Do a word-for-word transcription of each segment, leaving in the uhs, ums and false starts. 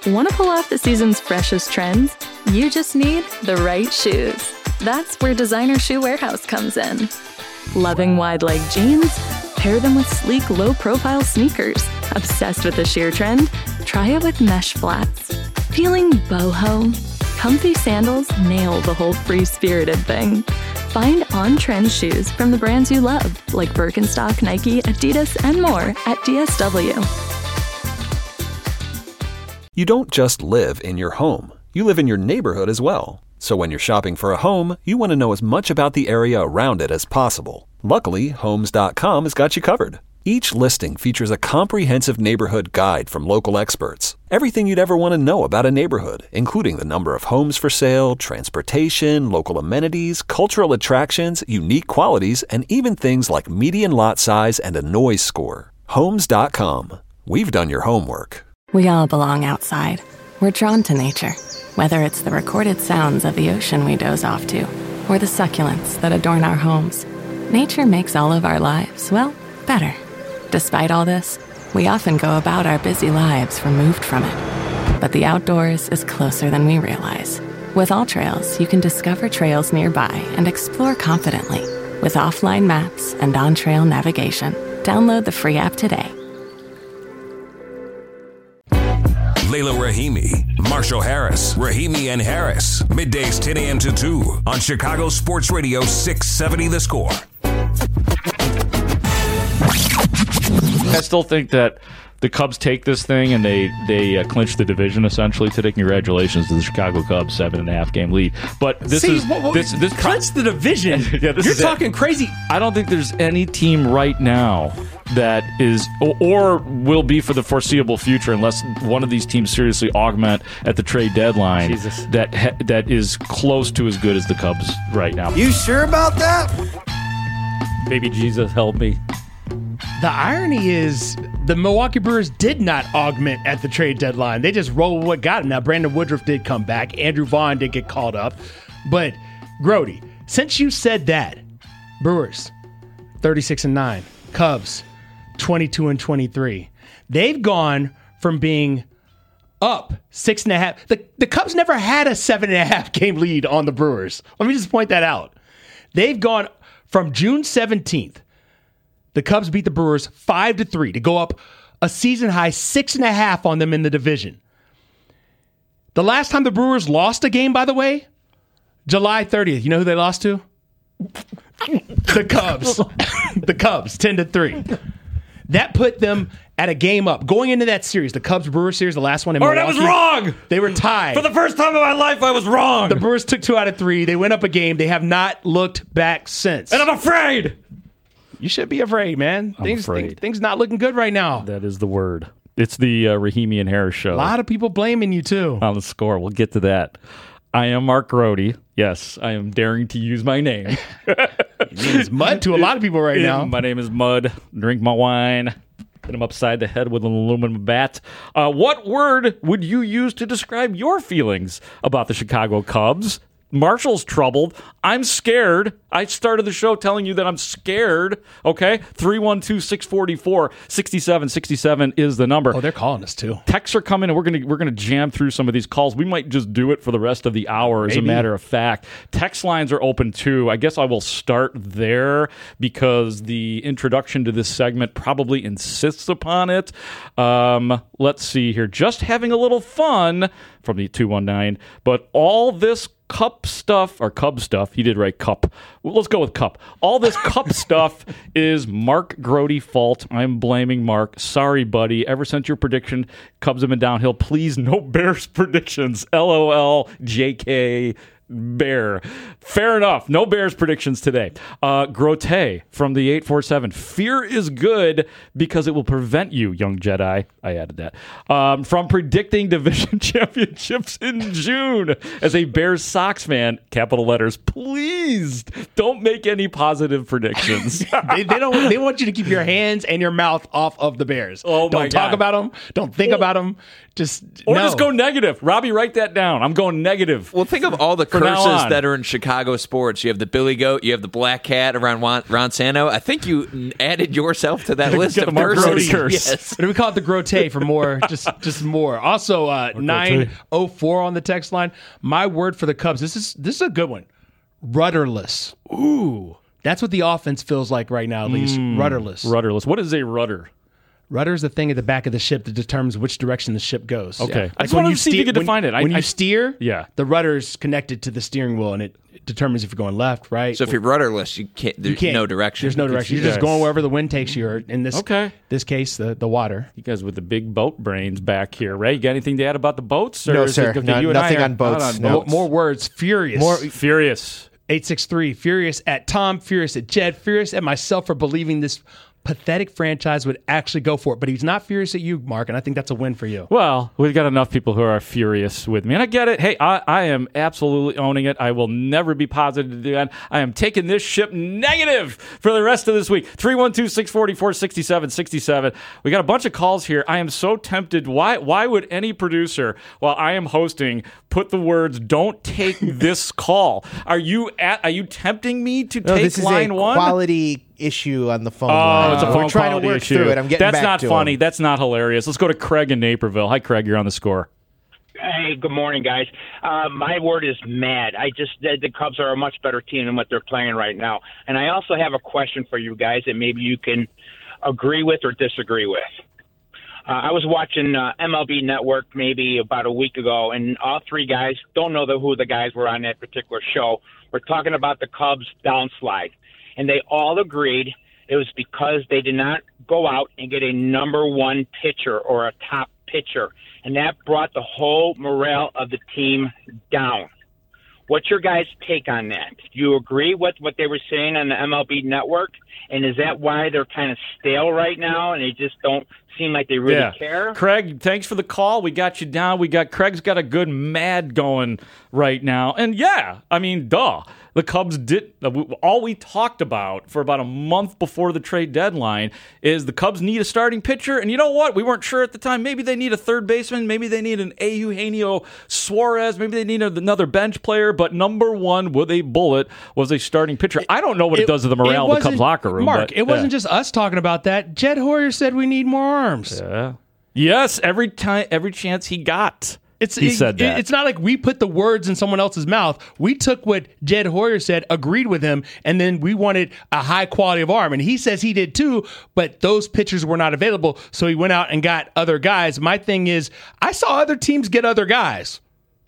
Want to pull off the season's freshest trends? You just need the right shoes. That's where Designer Shoe Warehouse comes in. Loving wide-leg jeans? Pair them with sleek, low-profile sneakers. Obsessed with the sheer trend? Try it with mesh flats. Feeling boho? Comfy sandals nail the whole free-spirited thing. Find on-trend shoes from the brands you love, like Birkenstock, Nike, Adidas, and more at D S W. You don't just live in your home. You live in your neighborhood as well. So when you're shopping for a home, you want to know as much about the area around it as possible. Luckily, Homes dot com has got you covered. Each listing features a comprehensive neighborhood guide from local experts. Everything you'd ever want to know about a neighborhood, including the number of homes for sale, transportation, local amenities, cultural attractions, unique qualities, and even things like median lot size and a noise score. Homes dot com. We've done your homework. We all belong outside. We're drawn to nature, whether it's the recorded sounds of the ocean we doze off to, or the succulents that adorn our homes. Nature makes all of our lives, well, better. Despite all this, we often go about our busy lives removed from it. But the outdoors is closer than we realize. With AllTrails, you can discover trails nearby and explore confidently. With offline maps and on-trail navigation, download the free app today. Layla Rahimi, Marshall Harris, Rahimi and Harris. Middays ten a.m. to two on Chicago Sports Radio six seventy The Score. I still think that the Cubs take this thing and they they uh, clinch the division essentially today. Congratulations to the Chicago Cubs, seven and a half game lead. But this See, is what, what, this this clinch the division. Yeah, this You're is talking it. crazy. I don't think there's any team right now that is or, or will be for the foreseeable future, unless one of these teams seriously augment at the trade deadline. Jesus. That ha- that is close to as good as the Cubs right now. You sure about that? Baby Jesus, help me. The irony is the Milwaukee Brewers did not augment at the trade deadline. They just rolled with what got them. Now, Brandon Woodruff did come back. Andrew Vaughn did get called up. But, Grody, since you said that, Brewers, thirty-six and nine. Cubs, twenty-two and twenty-three. They've gone from being up six and a half. The, the Cubs never had a seven and a half game lead on the Brewers. Let me just point that out. They've gone from June seventeenth. The Cubs beat the Brewers five to three to go up a season high six and a half on them in the division. The last time the Brewers lost a game, by the way, July thirtieth. You know who they lost to? The Cubs. The Cubs, ten to three. That put them at a game up. Going into that series, the Cubs-Brewers series, the last one in Or Milwaukee. that was wrong! They were tied. For the first time in my life, I was wrong! The Brewers took two out of three. They went up a game. They have not looked back since. And I'm afraid! You should be afraid, man. I'm Things, afraid. Things, things not looking good right now. That is the word. It's the uh, Rahimi and Harris show. A lot of people blaming you, too. On The Score. We'll get to that. I am Mark Grody. Yes, I am daring to use my name. It's Mud to a lot of people right now. My name is Mud. Drink my wine. Hit him upside the head with an aluminum bat. Uh, what word would you use to describe your feelings about the Chicago Cubs? Marshall's troubled. I'm scared. I started the show telling you that I'm scared. Okay? three one two, six four four, six seven six seven is the number. Oh, they're calling us too. Texts are coming, and we're going to we're going to jam through some of these calls. We might just do it for the rest of the hour, as Maybe. a matter of fact. Text lines are open too. I guess I will start there because the introduction to this segment probably insists upon it. Um, let's see here. Just having a little fun from the two one nine, but all this Cup stuff, or Cub stuff. He did write Cup. Well, let's go with Cup. All this Cup stuff is Mark Grody fault. I'm blaming Mark. Sorry, buddy. Ever since your prediction, Cubs have been downhill. Please, no Bears predictions. L O L J K Bear. Fair enough. No Bears predictions today. Uh, Grote from the eight four seven. Fear is good because it will prevent you, young Jedi. I added that. Um, from predicting division championships in June. As a Bears Sox fan, capital letters, please don't make any positive predictions. they, they don't. They want you to keep your hands and your mouth off of the Bears. Oh, don't my talk God. about them. Don't think Or- about them. Just Or no. just go negative. Robbie, write that down. I'm going negative. Well, think of all the For now curses on. that are in Chicago sports. You have the Billy Goat, you have the Black Cat around Ron, Ron Santo. I think you n- added yourself to that list Get of the Mark curses. Grody curse. Yes. What do we call it? The Grote for more, just just more. Also, uh, nine oh four on the text line. My word for the Cubs. This is this is a good one. Rudderless. Ooh, that's what the offense feels like right now. At least Mm. rudderless. Rudderless. What is a rudder? Rudder is the thing at the back of the ship that determines which direction the ship goes. Okay. Yeah. I just wanted to see if you could when- define it. I- when you I- steer, Yeah. the rudder's connected to the steering wheel, and it determines if you're going left, right. So if you're rudderless, you can't. There's You can't- no direction. There's no direction. You're just Yes. going wherever the wind takes you. Or in this Okay. this case, the the water. You guys with the big boat brains back here, Ray. You got anything to add about the boats? Or No, is sir. it- okay, No- you and I nothing are on boats, not on no. More, boats. more words. Furious. More- Furious. eight six three. Furious at Tom. Furious at Jed. Furious at myself for believing this pathetic franchise would actually go for it. But he's not furious at you, Mark, and I think that's a win for you. Well, we've got enough people who are furious with me, and I get it. Hey, I, I am absolutely owning it. I will never be positive again. I am taking this ship negative for the rest of this week. three one two, six four four, six seven six seven. We got a bunch of calls here. I am so tempted. Why Why would any producer, while I am hosting, put the words, don't take this call? Are you at, Are you tempting me to No, take this is line a one? quality issue on the phone Oh, line. it's a We're phone trying to quality work issue. through it. I'm getting That's back not to funny. him. That's not hilarious. Let's go to Craig in Naperville. Hi, Craig. You're on the score. Hey, good morning, guys. Uh, my word is mad. I just the, the Cubs are a much better team than what they're playing right now. And I also have a question for you guys that maybe you can agree with or disagree with. Uh, I was watching uh, M L B Network maybe about a week ago, and all three guys, don't know the, who the guys were on that particular show, were talking about the Cubs downslide. And they all agreed it was because they did not go out and get a number one pitcher or a top pitcher. And that brought the whole morale of the team down. What's your guys' take on that? Do you agree with what they were saying on the M L B Network? And is that why they're kind of stale right now and they just don't seem like they really yeah. care? Craig, thanks for the call. We got you down. We got Craig's got a good mad going right now. And yeah, I mean, duh. The Cubs did all we talked about for about a month before the trade deadline is the Cubs need a starting pitcher. And you know what? We weren't sure at the time. Maybe they need a third baseman. Maybe they need an Eugenio Suarez. Maybe they need another bench player. But number one with a bullet was a starting pitcher. I don't know what it, it does to the morale of the Cubs locker room. Mark, but, it wasn't yeah. just us talking about that. Jed Hoyer said we need more arms. Yeah. Yes, every time, every chance he got. It's, he it, said that. It, it's not like we put the words in someone else's mouth. We took what Jed Hoyer said, agreed with him, and then we wanted a high quality of arm. And he says he did too, but those pitchers were not available, so he went out and got other guys. My thing is, I saw other teams get other guys.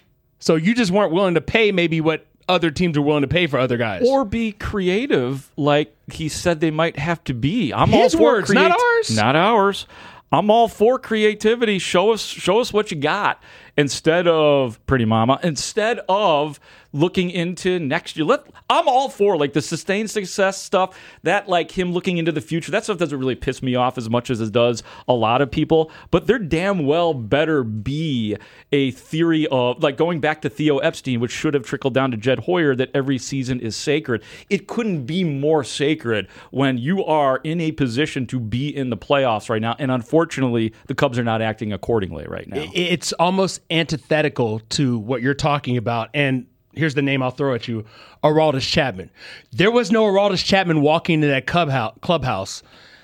So you just weren't willing to pay maybe what other teams are willing to pay for other guys. Or be creative like he said they might have to be. I'm His all for words, not ours. Not ours. I'm all for creativity. Show us show us what you got instead of Pretty Mama, instead of looking into next year. Let, I'm all for like the sustained success stuff, that like him looking into the future. That stuff doesn't really piss me off as much as it does a lot of people, but there damn well better be a theory of like going back to Theo Epstein, which should have trickled down to Jed Hoyer, that every season is sacred. It couldn't be more sacred when you are in a position to be in the playoffs right now. And unfortunately, the Cubs are not acting accordingly right now. It's almost antithetical to what you're talking about. And here's the name I'll throw at you, Aroldis Chapman. There was no Aroldis Chapman walking into that clubhouse,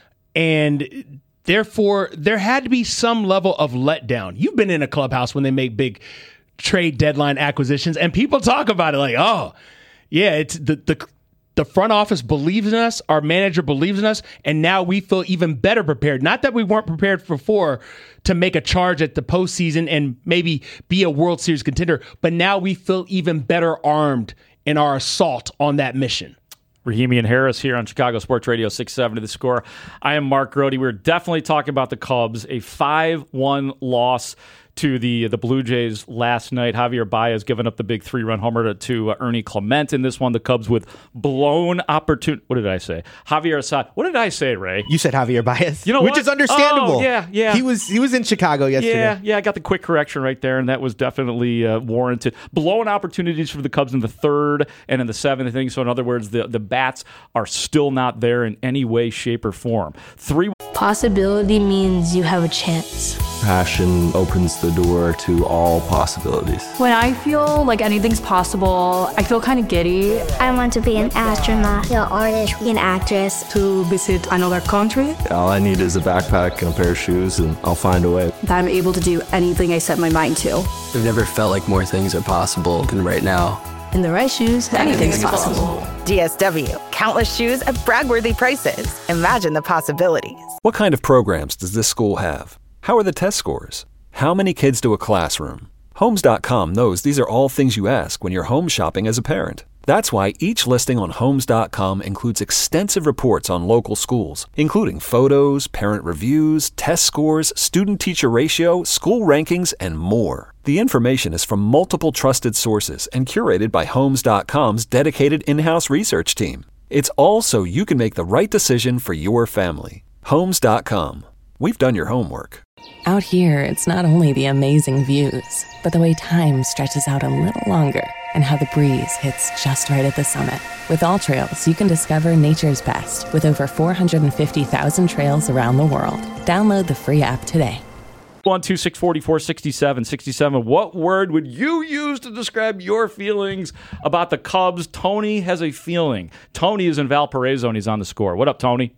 and therefore there had to be some level of letdown. You've been in a clubhouse when they make big trade deadline acquisitions, and people talk about it like, oh, yeah, it's the the the front office believes in us, our manager believes in us, and now we feel even better prepared. Not that we weren't prepared before to make a charge at the postseason and maybe be a World Series contender, but now we feel even better armed in our assault on that mission. Rahimi and Harris here on Chicago Sports Radio six seventy The Score. I am Mark Grody. We're definitely talking about the Cubs, a five one loss to the the Blue Jays last night. Javier Baez giving up the big three-run homer to, to uh, Ernie Clement in this one. The Cubs with blown opportunity. What did I say? Javier Assad. What did I say, Ray? You said Javier Baez. You know Which what? is understandable. Oh, yeah, yeah. He was he was in Chicago yesterday. Yeah, yeah. I got the quick correction right there, and that was definitely uh, warranted. Blown opportunities for the Cubs in the third and in the seventh inning. So in other words, the, the bats are still not there in any way, shape, or form. Three. Possibility means you have a chance. Passion opens the door to all possibilities. When I feel like anything's possible, I feel kind of giddy. I want to be an astronaut, an artist, an actress. To visit another country. All I need is a backpack and a pair of shoes, and I'll find a way. That I'm able to do anything I set my mind to. I've never felt like more things are possible than right now. In the right shoes, anything's possible. D S W. Countless shoes at brag-worthy prices. Imagine the possibilities. What kind of programs does this school have? How are the test scores? How many kids do a classroom? Homes dot com knows these are all things you ask when you're home shopping as a parent. That's why each listing on Homes dot com includes extensive reports on local schools, including photos, parent reviews, test scores, student-teacher ratio, school rankings, and more. The information is from multiple trusted sources and curated by Homes dot com's dedicated in-house research team. It's all so you can make the right decision for your family. Homes dot com. We've done your homework. Out here, it's not only the amazing views, but the way time stretches out a little longer and how the breeze hits just right at the summit. With AllTrails, you can discover nature's best with over four hundred fifty thousand trails around the world. Download the free app today. one two six four four six seven six seven. What word would you use to describe your feelings about the Cubs? Tony has a feeling. Tony is in Valparaiso and he's on the score. What up, Tony?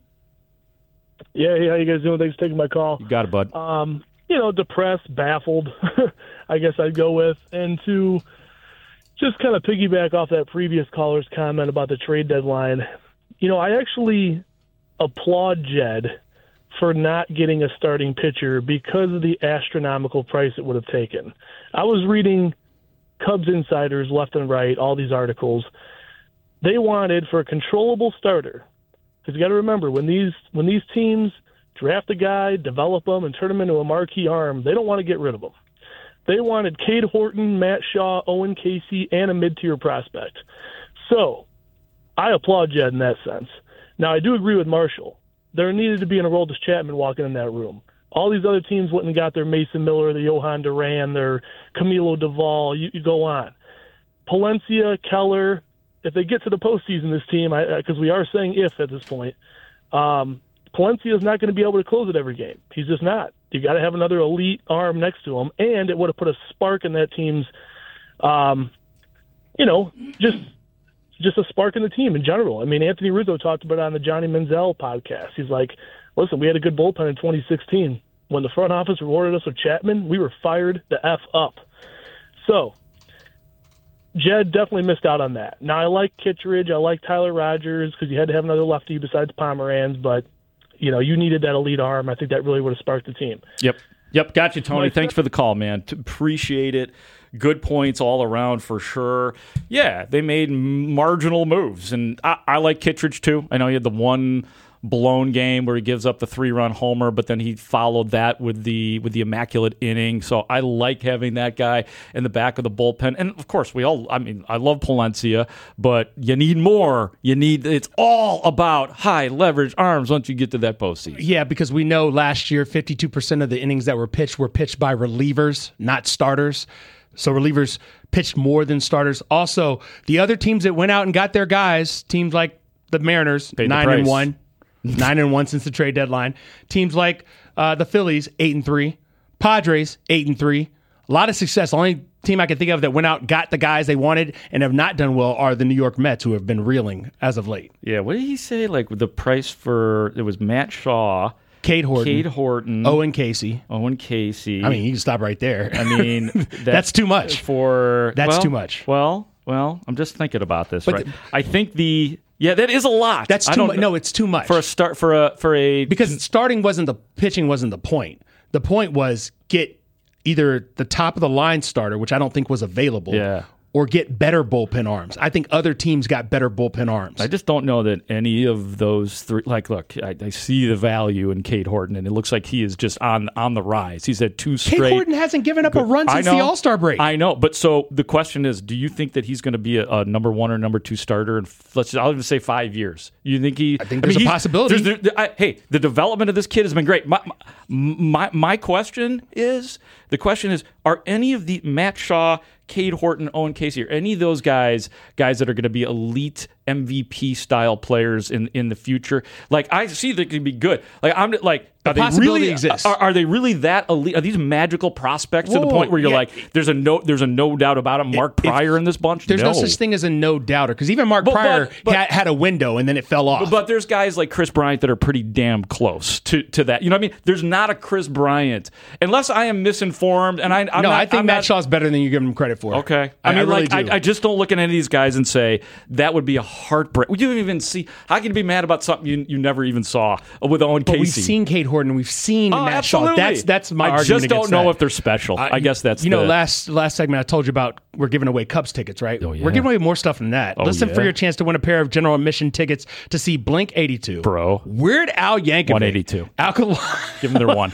Yeah, hey, how you guys doing? Thanks for taking my call. You got it, bud. Um, you know, depressed, baffled, I guess I'd go with. And to just kind of piggyback off that previous caller's comment about the trade deadline, you know, I actually applaud Jed for not getting a starting pitcher because of the astronomical price it would have taken. I was reading Cubs insiders left and right, all these articles. They wanted for a controllable starter. Because you got to remember, when these when these teams draft a guy, develop him, and turn him into a marquee arm, they don't want to get rid of him. They wanted Cade Horton, Matt Shaw, Owen Casey, and a mid-tier prospect. So I applaud Jed in that sense. Now, I do agree with Marshall. There needed to be an Aroldis Chapman walking in that room. All these other teams went and got their Mason Miller, their Johan Duran, their Camilo Duvall. You, you go on. Palencia, Keller. If they get to the postseason, this team, because we are saying if at this point, um, Palencia is not going to be able to close it every game. He's just not. You got to have another elite arm next to him, and it would have put a spark in that team's, um, you know, just just a spark in the team in general. I mean, Anthony Rizzo talked about it on the Johnny Manziel podcast. He's like, listen, we had a good bullpen in twenty sixteen. When the front office rewarded us with Chapman, we were fired the F up. So Jed definitely missed out on that. Now, I like Kittredge. I like Tyler Rogers because you had to have another lefty besides Pomeranz, but, you know, you needed that elite arm. I think that really would have sparked the team. Yep. Yep. Got you, Tony. Thanks for the call, man. Appreciate it. Good points all around for sure. Yeah, they made marginal moves, and I, I like Kittredge too. I know he had the one blown game where he gives up the three-run homer, but then he followed that with the with the immaculate inning. So I like having that guy in the back of the bullpen. And of course, we all, I mean, I love Palencia, but you need more. You need, it's all about high leverage arms once you get to that postseason. Yeah, because we know last year fifty-two percent of the innings that were pitched were pitched by relievers, not starters. So relievers pitched more than starters. Also, the other teams that went out and got their guys, teams like the Mariners, Paid nine and one. Nine and one since the trade deadline. Teams like uh, the Phillies, eight and three. Padres, eight and three. A lot of success. The only team I can think of that went out, got the guys they wanted, and have not done well are the New York Mets, who have been reeling as of late. Yeah, what did he say? Like the price for it was Matt Shaw, Cade Horton, Cade Horton, Owen Casey, Owen Casey. I mean, you can stop right there. I mean, that, that's too much. For that's well, too much. Well, well, I'm just thinking about this. But right, the, I think the. Yeah, that is a lot. That's too much. No, it's too much for a start for a for a because starting wasn't the pitching wasn't the point. The point was get either the top of the line starter, which I don't think was available, yeah, or get better bullpen arms. I think other teams got better bullpen arms. I just don't know that any of those three. Like, look, I, I see the value in Cade Horton, and it looks like he is just on on the rise. He's had two straight. Cade Horton hasn't given up good, a run since know, the All-Star break. I know, but so the question is, do you think that he's going to be a, a number one or number two starter? And let's just, I'll even say five years. You think he? I think there's I mean, a possibility. There's, there, I, hey, the development of this kid has been great. My, my my question is, the question is, are any of the Matt Shaw, Cade Horton, Owen Casey, or any of those guys, guys that are going to be elite M V P style players in, in the future. Like I see they can be good. Like I'm like the are they possibility really exists. Are, are they really that elite? Are these magical prospects Whoa, to the point where you're yeah. like there's a no there's a no doubt about it? Mark If- Pryor in this bunch? There's no. no such thing as a no doubter because even Mark But- Pryor but- but- had, had a window and then it fell off. But, but there's guys like Chris Bryant that are pretty damn close to, to that. You know what I mean? There's not a Chris Bryant unless I am misinformed. And I I'm no, not, I think I'm Matt not, Shaw's better than you give him credit for. Okay. I, I mean, I really like, do. I, I just don't look at any of these guys and say that would be a heartbreak. You don't even see. How can you be mad about something you, you never even saw with Owen But Casey? we've seen Kate Horton. We've seen Oh, Matt absolutely. Shaw. That's that's my I argument just don't against know that. if they're special. I guess that's you know the- last last segment I told you about. We're giving away Cubs tickets, right? Oh, yeah. We're giving away more stuff than that. Oh, Listen yeah. for your chance to win a pair of general admission tickets to see Blink eighty-two, Bro. Weird Al Yankovic, one eighty-two. Alkaline, Give them their one.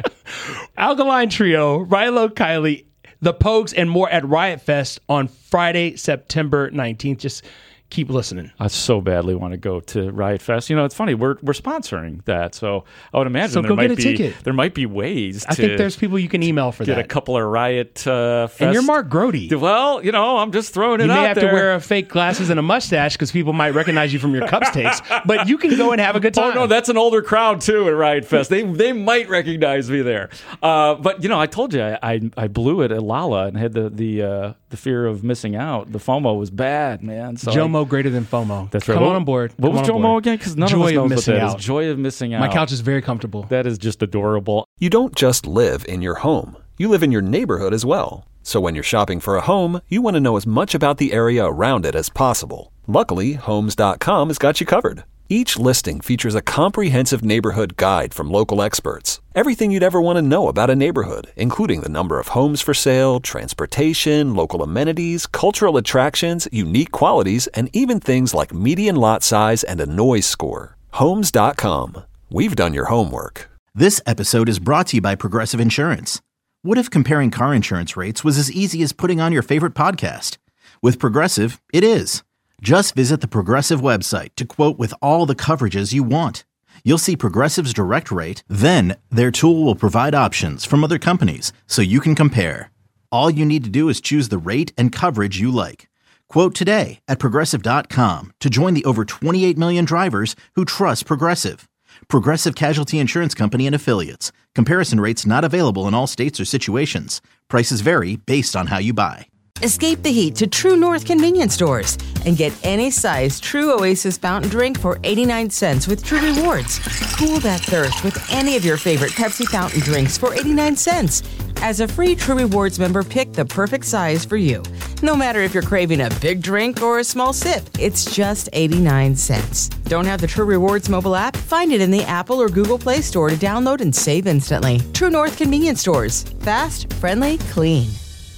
Alkaline Trio, Rilo Kiley, The Pogues, and more at Riot Fest on Friday, September nineteenth. Just keep listening. I so badly want to go to Riot Fest. You know, it's funny. We're we're sponsoring that, so I would imagine So there go might get a be ticket. there might be ways. I to think there's people you can email for get that. a couple of Riot uh, Fest. And you're Mark Grody. Well, you know, I'm just throwing it You may out have there. to wear a fake glasses and a mustache because people might recognize you from your Cubs takes, but you can go and have a good time. Oh no, that's an older crowd too at Riot Fest. They they might recognize me there. Uh, but you know, I told you I, I I blew it at Lala and had the the uh, the fear of missing out. The FOMO was bad, man. So I- JOMO greater than FOMO. That's right. Come What- on on board. What Come was on JOMO board. again? Because none Joy of us of knows what missing that out. is. Joy of missing out. My couch is very comfortable. That is just adorable. You don't just live in your home. You live in your neighborhood as well. So when you're shopping for a home, you want to know as much about the area around it as possible. Luckily, Homes dot com has got you covered. Each listing features a comprehensive neighborhood guide from local experts. Everything you'd ever want to know about a neighborhood, including the number of homes for sale, transportation, local amenities, cultural attractions, unique qualities, and even things like median lot size and a noise score. Homes dot com. We've done your homework. This episode is brought to you by Progressive Insurance. What if comparing car insurance rates was as easy as putting on your favorite podcast? With Progressive, it is. Just visit the Progressive website to quote with all the coverages you want. You'll see Progressive's direct rate, then their tool will provide options from other companies so you can compare. All you need to do is choose the rate and coverage you like. Quote today at Progressive dot com to join the over twenty-eight million drivers who trust Progressive. Progressive Casualty Insurance Company and Affiliates. Comparison rates not available in all states or situations. Prices vary based on how you buy. Escape the heat to True North convenience stores and get any size True Oasis fountain drink for eighty-nine cents with True Rewards. Cool that thirst with any of your favorite Pepsi fountain drinks for eighty-nine cents. As a free True Rewards member, pick the perfect size for you. No matter if you're craving a big drink or a small sip, it's just eighty-nine cents. Don't have the True Rewards mobile app? Find it in the Apple or Google Play Store to download and save instantly. True North convenience stores. Fast, friendly, clean.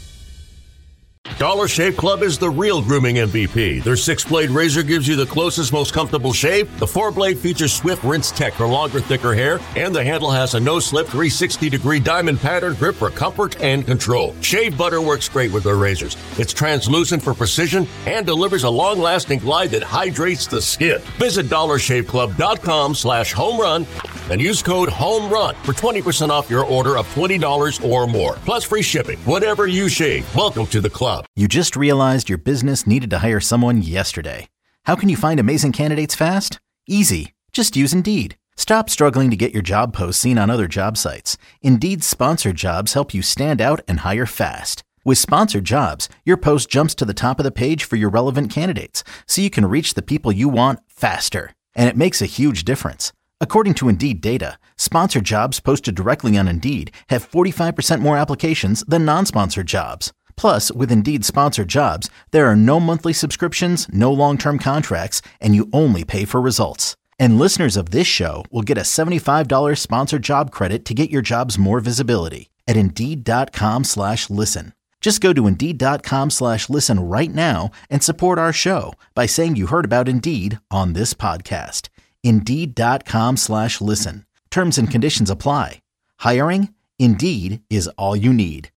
Dollar Shave Club is the real grooming M V P. Their six-blade razor gives you the closest, most comfortable shave. The four-blade features swift rinse tech for longer, thicker hair, and the handle has a no-slip three sixty degree diamond pattern grip for comfort and control. Shave butter works great with their razors. It's translucent for precision and delivers a long-lasting glide that hydrates the skin. Visit dollar shave club dot com slash home run and use code HOMERUN for twenty percent off your order of twenty dollars or more. Plus free shipping. Whatever you shave, welcome to the club. You just realized your business needed to hire someone yesterday. How can you find amazing candidates fast? Easy. Just use Indeed. Stop struggling to get your job posts seen on other job sites. Indeed's sponsored jobs help you stand out and hire fast. With sponsored jobs, your post jumps to the top of the page for your relevant candidates, so you can reach the people you want faster. And it makes a huge difference. According to Indeed data, sponsored jobs posted directly on Indeed have forty-five percent more applications than non-sponsored jobs. Plus, with Indeed sponsored jobs, there are no monthly subscriptions, no long-term contracts, and you only pay for results. And listeners of this show will get a seventy-five dollars sponsored job credit to get your jobs more visibility at Indeed.com slash listen. Just go to Indeed.com slash listen right now and support our show by saying you heard about Indeed on this podcast. Indeed.com slash listen. Terms and conditions apply. Hiring? Indeed is all you need.